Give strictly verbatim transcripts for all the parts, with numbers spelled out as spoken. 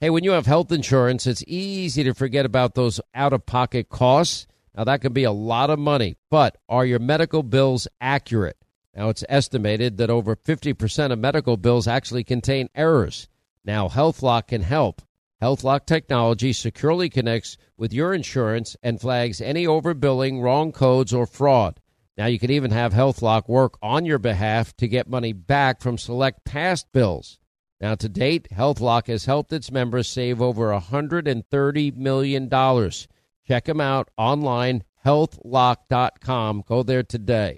Hey, when you have health insurance, it's easy to forget about those out-of-pocket costs. Now, that can be a lot of money, but are your medical bills accurate? Now, it's estimated that over fifty percent of medical bills actually contain errors. Now, HealthLock can help. HealthLock technology securely connects with your insurance and flags any overbilling, wrong codes, or fraud. Now, you can even have HealthLock work on your behalf to get money back from select past bills. Now, to date, HealthLock has helped its members save over one hundred thirty million dollars. Check them out online, health lock dot com. Go there today.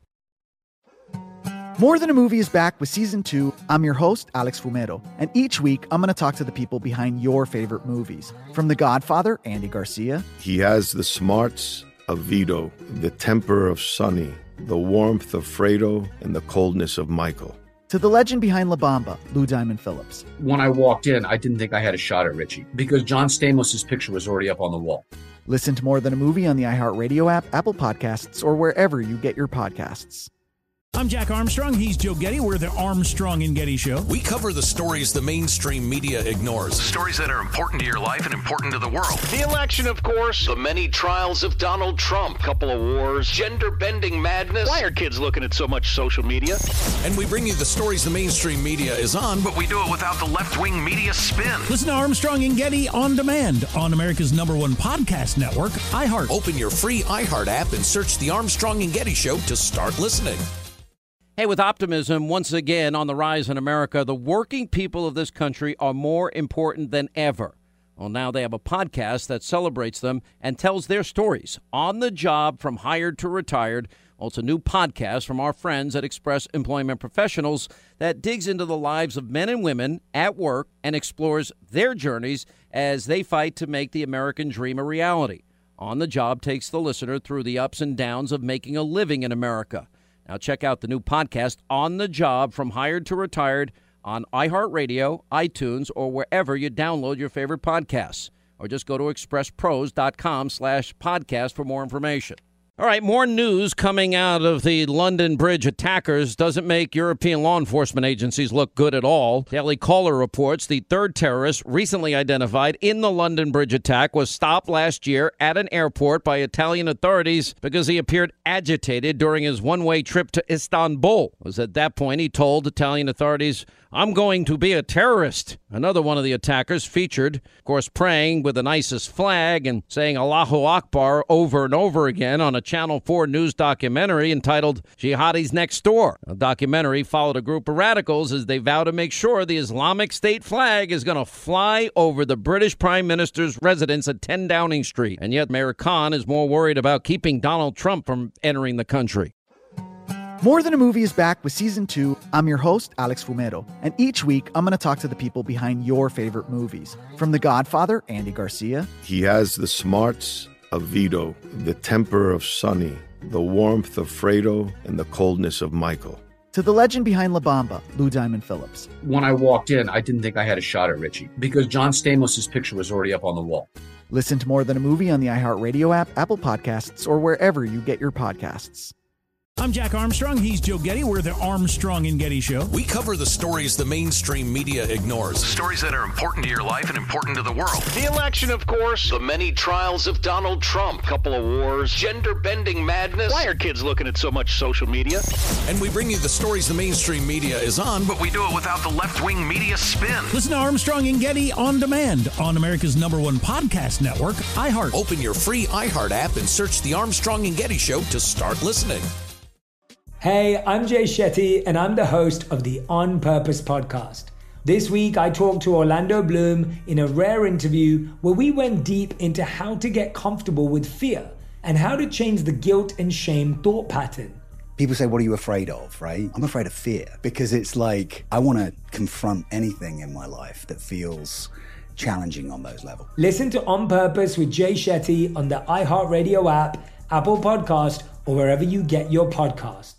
More Than a Movie is back with Season two. I'm your host, Alex Fumero, and each week I'm going to talk to the people behind your favorite movies. From The Godfather, Andy Garcia. He has the smarts of Vito, the temper of Sonny, the warmth of Fredo, and the coldness of Michael. To the legend behind La Bamba, Lou Diamond Phillips. When I walked in, I didn't think I had a shot at Richie because John Stamos' picture was already up on the wall. Listen to More Than a Movie on the iHeartRadio app, Apple Podcasts, or wherever you get your podcasts. I'm Jack Armstrong. He's Joe Getty. We're the Armstrong and Getty Show. We cover the stories the mainstream media ignores. Stories that are important to your life and important to the world. The election, of course. The many trials of Donald Trump. Couple of wars. Gender-bending madness. Why are kids looking at so much social media? And we bring you the stories the mainstream media is on, but we do it without the left-wing media spin. Listen to Armstrong and Getty on demand on America's number one podcast network, iHeart. Open your free iHeart app and search The Armstrong and Getty Show to start listening. Hey, with optimism once again on the rise in America, the working people of this country are more important than ever. Well, now they have a podcast that celebrates them and tells their stories on the job from hired to retired. Well, it's a new podcast from our friends at Express Employment Professionals that digs into the lives of men and women at work and explores their journeys as they fight to make the American dream a reality. On the Job takes the listener through the ups and downs of making a living in America. Now check out the new podcast, On the Job, from hired to retired, on iHeartRadio, iTunes, or wherever you download your favorite podcasts. Or just go to expresspros.com slash podcast for more information. All right, more news coming out of the London Bridge attackers doesn't make European law enforcement agencies look good at all. Daily Caller reports the third terrorist recently identified in the London Bridge attack was stopped last year at an airport by Italian authorities because he appeared agitated during his one-way trip to Istanbul. It was at that point he told Italian authorities, "I'm going to be a terrorist." Another one of the attackers featured, of course, praying with an ISIS flag and saying Allahu Akbar over and over again on a Channel four News documentary entitled Jihadis Next Door. The documentary followed a group of radicals as they vow to make sure the Islamic State flag is going to fly over the British Prime Minister's residence at ten Downing Street. And yet Mayor Khan is more worried about keeping Donald Trump from entering the country. More Than a Movie is back with Season two. I'm your host, Alex Fumero, and each week I'm going to talk to the people behind your favorite movies. From The Godfather, Andy Garcia. He has the smarts of Vito, the temper of Sonny, the warmth of Fredo, and the coldness of Michael. To the legend behind La Bamba, Lou Diamond Phillips. When I walked in, I didn't think I had a shot at Richie because John Stamos' picture was already up on the wall. Listen to More Than a Movie on the iHeartRadio app, Apple Podcasts, or wherever you get your podcasts. I'm Jack Armstrong. He's Joe Getty. We're the Armstrong and Getty Show. We cover the stories the mainstream media ignores. Stories that are important to your life and important to the world. The election, of course. The many trials of Donald Trump. Couple of wars. Gender-bending madness. Why are kids looking at so much social media? And we bring you the stories the mainstream media is on, but we do it without the left-wing media spin. Listen to Armstrong and Getty on demand on America's number one podcast network, iHeart. Open your free iHeart app and search The Armstrong and Getty Show to start listening. Hey, I'm Jay Shetty, and I'm the host of the On Purpose podcast. This week, I talked to Orlando Bloom in a rare interview where we went deep into how to get comfortable with fear and how to change the guilt and shame thought pattern. People say, what are you afraid of, right? I'm afraid of fear because it's like I want to confront anything in my life that feels challenging on those levels. Listen to On Purpose with Jay Shetty on the iHeartRadio app, Apple Podcast, or wherever you get your podcasts.